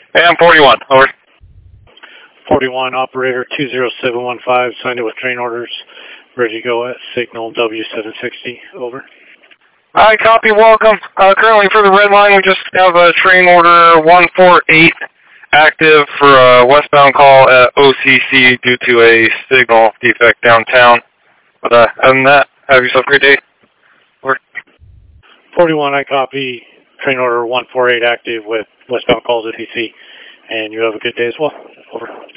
Hey, I'm 41. Over. 41, operator 20715, signed in with train orders, ready to go at signal W760, over. Hi, copy, welcome. Currently for the red line, we just have a train order 148 active for a westbound call at OCC due to a signal defect downtown. But other than that, have yourself a great day. Over. 41, I copy, train order 148 active with westbound calls at OCC, and you have a good day as well, over.